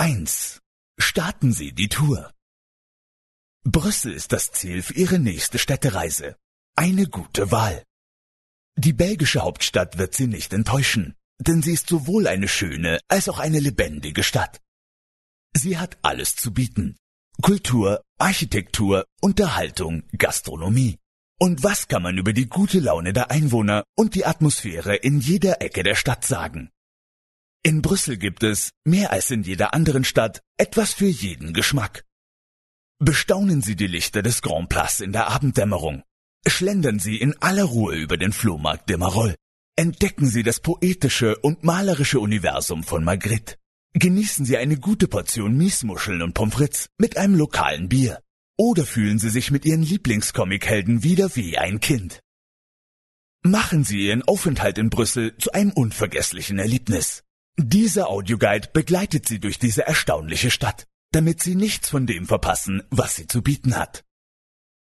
1. Starten Sie die Tour. Brüssel ist das Ziel für Ihre nächste Städtereise. Eine gute Wahl. Die belgische Hauptstadt wird Sie nicht enttäuschen, denn sie ist sowohl eine schöne als auch eine lebendige Stadt. Sie hat alles zu bieten. Kultur, Architektur, Unterhaltung, Gastronomie. Und was kann man über die gute Laune der Einwohner und die Atmosphäre in jeder Ecke der Stadt sagen? In Brüssel gibt es, mehr als in jeder anderen Stadt, etwas für jeden Geschmack. Bestaunen Sie die Lichter des Grand Place in der Abenddämmerung. Schlendern Sie in aller Ruhe über den Flohmarkt de Marolles. Entdecken Sie das poetische und malerische Universum von Magritte. Genießen Sie eine gute Portion Miesmuscheln und Pommes frites mit einem lokalen Bier. Oder fühlen Sie sich mit Ihren Lieblingscomic-Helden wieder wie ein Kind. Machen Sie Ihren Aufenthalt in Brüssel zu einem unvergesslichen Erlebnis. Dieser Audioguide begleitet Sie durch diese erstaunliche Stadt, damit Sie nichts von dem verpassen, was sie zu bieten hat.